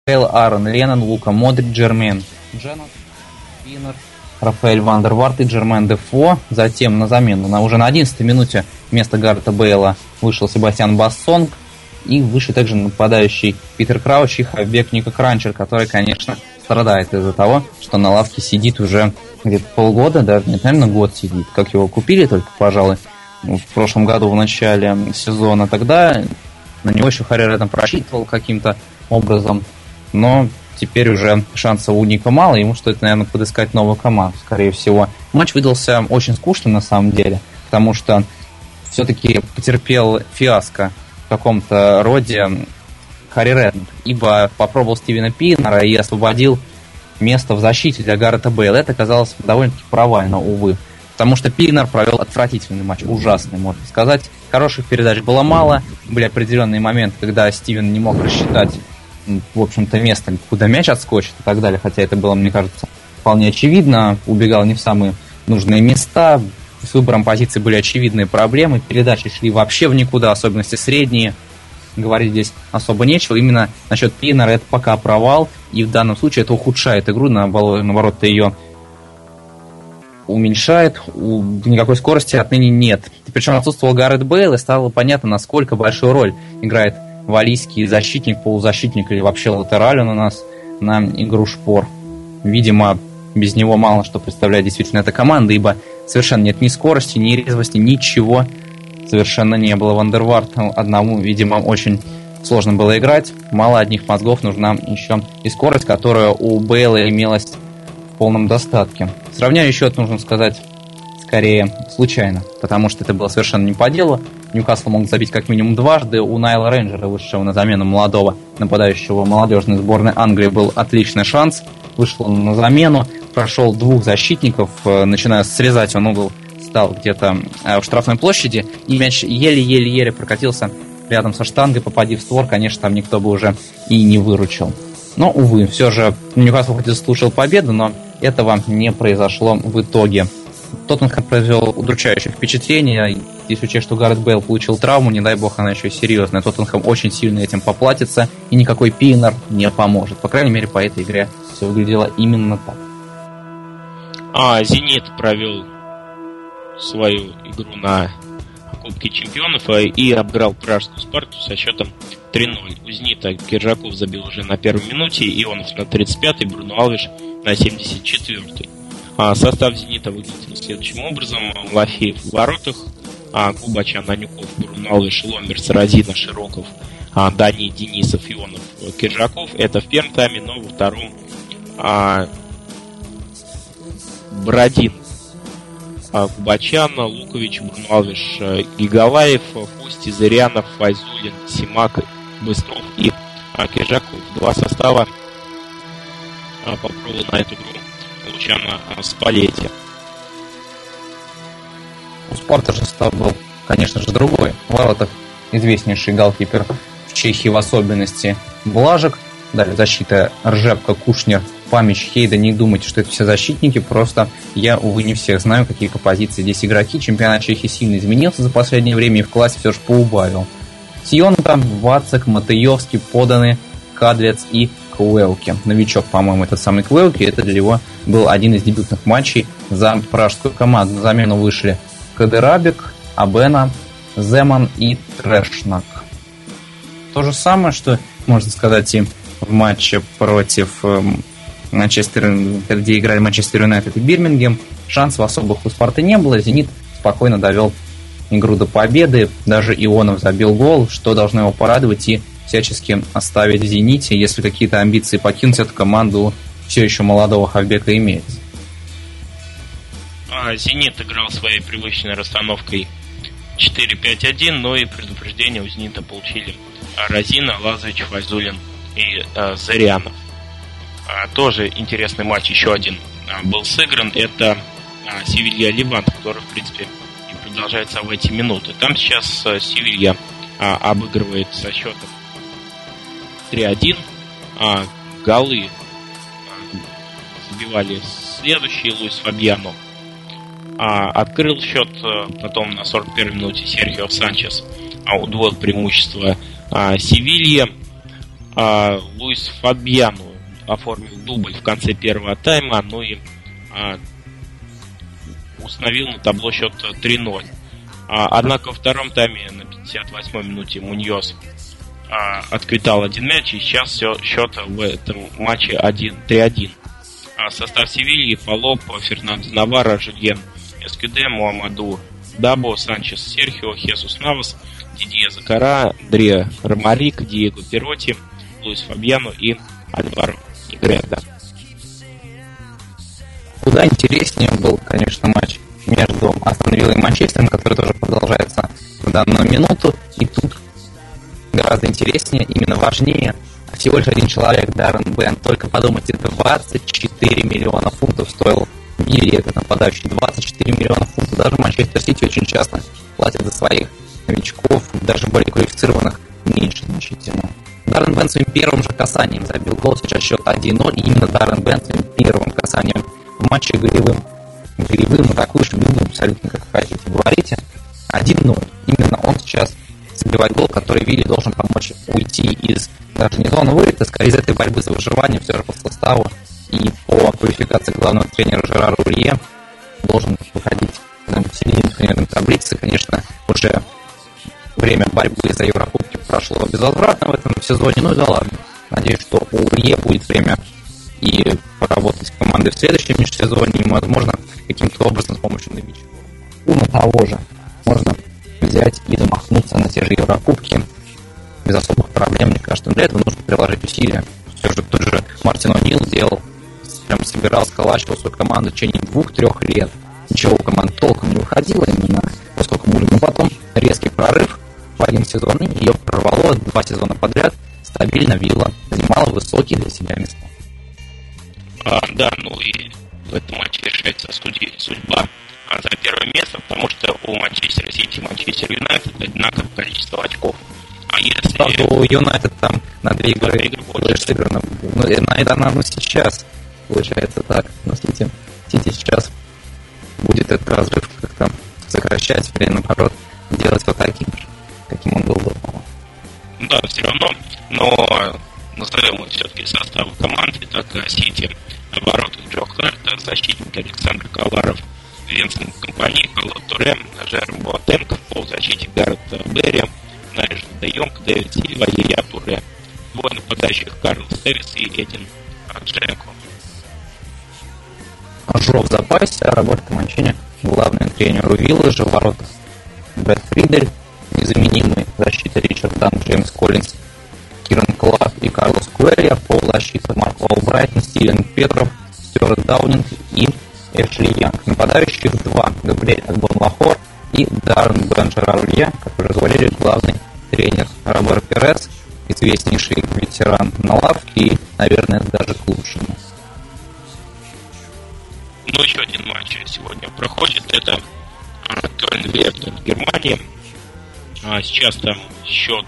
Бейл, Аарон Леннон, Лука Модрич, Джермейн Дженнет, Пинер, Рафаэль Ван дер Варт и Джермейн Дефо. Затем на замену уже на 11-й минуте вместо Гаррета Бейла вышел Себастьян Бассонг. И вышли также нападающий Питер Крауч и хавбек Нико Кранчер, который, конечно, страдает из-за того, что на лавке сидит уже где-то полгода, даже нет, наверное, год сидит. Как его купили только, пожалуй, в прошлом году в начале сезона, тогда на него еще Харри Редкнап просчитывал каким-то образом, но теперь уже шансов у Ника мало, ему стоит, наверное, подыскать новую команду, скорее всего. Матч выдался очень скучным на самом деле, потому что все-таки потерпел фиаско в каком-то роде Харри Редкнап, ибо попробовал Стивена Пиннера и освободил место в защите для Гаррета Бейла. Это оказалось довольно-таки провально, увы. Потому что Пиннер провел отвратительный матч, ужасный, можно сказать. Хороших передач было мало. Были определенные моменты, когда Стивен не мог рассчитать, в общем-то, место, куда мяч отскочит и так далее. Хотя это было, мне кажется, вполне очевидно. Убегал не в самые нужные места. С выбором позиций были очевидные проблемы. Передачи шли вообще в никуда, особенности средние. Говорить здесь особо нечего. Именно насчет Пиннера это пока провал. И в данном случае это ухудшает игру. Наоборот, ее уменьшает. Никакой скорости отныне нет. Причем отсутствовал Гаррет Бейл, и стало понятно, насколько большую роль играет валлийский защитник, полузащитник или вообще латераль он у нас на игру шпор. Видимо, без него мало что представляет действительно эта команда, ибо совершенно нет ни скорости, ни резвости, ничего совершенно не было. Ван дер Варту одному, видимо, очень сложно было играть. Мало одних мозгов, нужна еще и скорость, которая у Бейла имелась в полном достатке. Сравняю счет, нужно сказать, скорее случайно, потому что это было совершенно не по делу. Ньюкасл мог забить как минимум дважды. У Найла Рейнджера, вышедшего на замену молодого нападающего молодежной сборной Англии, был отличный шанс. Вышел он на замену, прошел двух защитников, начиная срезать он угол, стал где-то в штрафной площади, и мяч еле-еле-еле прокатился рядом со штангой, попади в створ, конечно, там никто бы уже и не выручил. Но, увы, все же Ньюкасл хоть и заслужил победу, но этого не произошло в итоге. Тоттенхэм произвел удручающее впечатление. Если учесть, что Гаррет Бейл получил травму, не дай бог она еще и серьезная. Тоттенхэм очень сильно этим поплатится, и никакой Пиннер не поможет. По крайней мере, по этой игре все выглядело именно так. «Зенит» провел свою игру на Кубке Чемпионов и обыграл пражскую «Спарту» со счетом 3-0. У «Зенита» Киржаков забил уже на первой минуте, Ионов на 35-й, Бруно Алвеш на 74-й. Состав «Зенита» выглядел следующим образом. Лафеев в воротах, Губачан, Анюков, Бруно Алвеш, Ломберс, Розина, Широков, Дани, Денисов, Ионов, Киржаков. Это в первом тайме, но во втором Бородин, Губачан, Лукович, Бруно Алвеш, Гигалаев, Кости, Зырянов, Файзулин, Симак, Быстров и Киржаков. Два состава попробовал на эту игру Лучано Спалетти. У «Спарта» же состав был, конечно же, другой. В воротах известнейший голкипер в Чехии, в особенности Блажек. Далее защита Ржепка, Кушнер, Памич, Хейда. Не думайте, что это все защитники, просто я, увы, не всех знаю, какие по позиции здесь игроки. Чемпионат Чехии сильно изменился за последнее время и в классе все же поубавил. Сионка, Вацак, Матеевский, Поданы, Кадлец и Куэлки. Новичок, по-моему, этот самый Куэлки. Это для него был один из дебютных матчей за пражскую команду. На замену вышли Кадерабек, Абена, Земан и Трешнак. То же самое, что можно сказать и в матче против Манчестер, где играли Манчестер Юнайтед и Бирмингем. Шансов особых у «Спарты» не было. «Зенит» спокойно довел игру до победы. Даже Ионов забил гол, что должно его порадовать и всячески оставить в «Зените». Если какие-то амбиции покинуть эту команду, все еще молодого хавбека имеется. «Зенит» играл своей привычной расстановкой 4-5-1, но и предупреждение у «Зенита» получили Розина, Лазович, Файзулин и Зырянов. Тоже интересный матч, еще один был сыгран. Это Севилья-Левант, который, в принципе, и продолжается в эти минуты. Там сейчас Севилья обыгрывает со счетом 3-1. Голы забивали следующие. Луис Фабьяно открыл счет, потом на 41-й минуте Серхио Санчес удвоил преимущество Севилье. Луис Фабьяно оформил дубль в конце первого тайма, ну и установил на табло счет 3-0. Однако во втором тайме на 58-й минуте Муньос отквитал один мяч, и сейчас счет в этом матче 3-1. Состав Севильи: Палоп, Фернандо Наварро, Жюльен Эскюде, Муамаду Дабо, Санчес Серхио, Хесус Навас, Дидье Закара, Андре Ромарик, Диего Перотти, Луис Фабьяно и Альваро Негреда. Куда интереснее был, конечно, матч между Астон Виллой и Манчестером, который тоже продолжается в данную минуту. И тут гораздо интереснее, именно важнее, всего лишь один человек, Даррен Бен. Только подумайте, 24 миллиона фунтов стоил в мире этот нападающий. 24 миллиона фунтов. Даже Манчестер Сити очень часто платит за своих новичков, даже более квалифицированных, меньше значительно. Даррен Бен своим первым же касанием забил гол. Сейчас счет 1-0. И именно Даррен Бен своим первым касанием в матче голевым, атакующим, любым, абсолютно как хотите, говорите, 1-0. Именно он сейчас забивает гол, который Вилли должен помочь уйти из даже не зоны вылета, скорее из этой борьбы за выживание, все же по составу и по квалификации главного тренера Жерара Рулье должен выходить в середину турнирной таблицы. Конечно, уже время борьбы за Еврокубки прошло безвозвратно в этом сезоне, ну и да ладно. Надеюсь, что у Рулье будет время и поработать с командой в следующем межсезонье, и, возможно, каким-то образом с помощью новичков. Того же можно взять и замахнуться на те же Еврокубки без особых проблем. Мне кажется, для этого нужно приложить усилия. Все же тот же Мартин О'Нил делал, прям собирал, сколачивал свою команду в течение 2-3 лет. Ничего у команды толком не выходило именно поскольку можно. Но потом резкий прорыв в один сезон, и ее прорвало 2 сезона подряд. Стабильно Вилла занимала высокие для себя места. Да, ну и в этом матче решается судьба за первое место, потому что у Манчестера Сити и Манчестер Юнайтед одинаковое количество очков. А если... у Юнайтед там на 2 игры больше сыграно. Ну, это оно сейчас получается так. Но Сити сейчас будет этот разрыв как-то сокращать, или наоборот делать его таким же, каким он был до того. Да, все равно, но назовем мы все-таки составы команды, так Сити, на воротах Джо Харта, защитник Александр Каларов, Винсент Компани, Кало Туре, Жером Буатенко, полузащитник Гаррет Берри, Найджел Де Йонг, Дэвид Сильва, Яя Туре, двое нападающих Карлос Тевис и Эдин Джеко. Жо в запасе, Роберто Манчини, главный тренер у Виллы, же в воротах Брэд Фридель, незаменимый защита Ричард Дан, Джеймс Коллинз, Киран Кларк и Карлос Куэлья, полузащита Марко Олбрайтон, Стивен Петров, Стюарт Даунинг и Эшли Янг. Нападающих 2: Габриэль Агбон-Лахор и Даррен Бен Жерар Рулье, который говорили главный тренер Робер Перес, известнейший ветеран на лавке и, наверное, даже к лучшему. Ну, еще один матч сегодня проходит. Это Кёльн-Вертен в Германии. Сейчас там счет...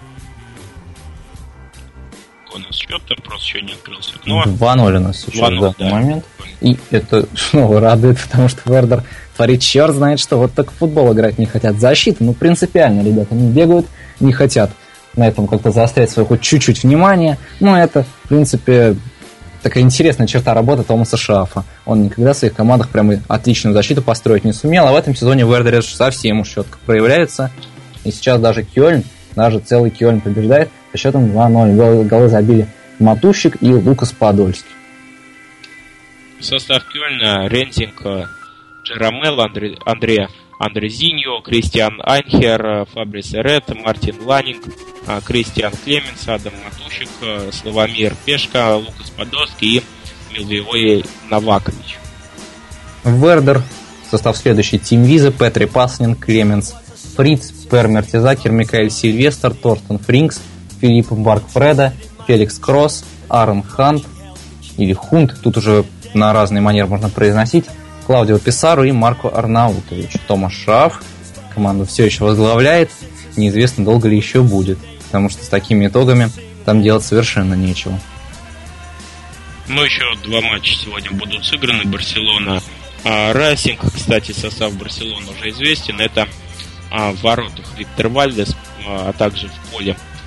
Какой у нас счет? Там просто еще не открылся окно. 2-0 у нас сейчас в данный момент. И это снова радует, потому что Вердер творит черт знает что. Вот так в футбол играть не хотят. Защита, ну, принципиально, ребята, они бегают, не хотят на этом как-то заострять свое хоть чуть-чуть внимание. Но это, в принципе... Такая интересная черта работы Томаса Шафа. Он никогда в своих командах прям отличную защиту построить не сумел, а в этом сезоне в Вердере совсем уж четко проявляется. И сейчас даже Кёльн, даже целый Кёльн побеждает со счетом 2-0. Голы забили Матущик и Лукас Подольский. Состав Кёльна: Рентинг, Джерамел, Андре Зиньо, Кристиан Айнхер, Фабрис Эрет, Мартин Ланинг, Кристиан Клеменс, Адам Матущик, Славомир Пешка, Лукас Подольский и Милвивой Новакович. Вердер. Состав следующий: Тим Визе, Петри Паснин, Клеменс, Фриц, Пер Мертизакер, Микаэль Сильвестр, Торстен Фринкс, Филипп Баркфреда, Феликс Кросс, Аарон Хант или Хунт, тут уже на разный манер можно произносить, Клаудио Писару и Марко Арнаутович. Томас Шаф команду все еще возглавляет, неизвестно, долго ли еще будет, потому что с такими итогами там делать совершенно нечего. Ну, еще 2 матча сегодня будут сыграны. Барселона, Рейсинг. Кстати, состав Барселоны уже известен. Это в воротах Виктор Вальдес, а также в поле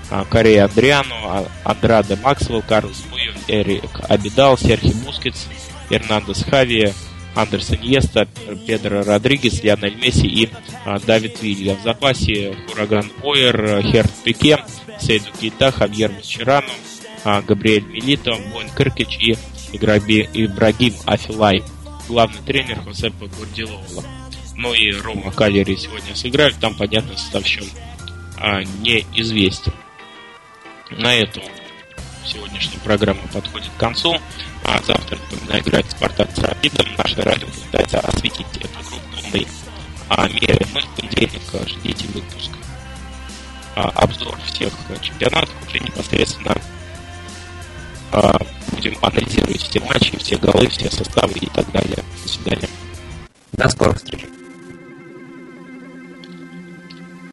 Корея Адриано, Андраде Максвелл, Карлос Пуйо, Эрик Абидал, Серхи Бускетс, Эрнандес Хави, Андерсон Иньеста, Педро Родригес, Лионель Месси и Давид Вилья. В запасе Хураган Ойер, Херт Пике, Сейду Кейта, Хавьер Масчерано, Габриэль Милито, Боин Кыркич и Ибрагим Афилай. Главный тренер Хосепа Гвардиола. Ну и Рома Калери сегодня сыграли, там, понятно, состав еще неизвестен. На этом сегодняшняя программа подходит к концу. А завтра, напоминаю, играет Спартак с Рапидом. Наше радио пытается осветить эту крупную мере. Мы в понедельник ждите выпуск. Обзор всех чемпионатов уже непосредственно будем анализировать все матчи, все голы, все составы и так далее. До свидания. До скорых встреч.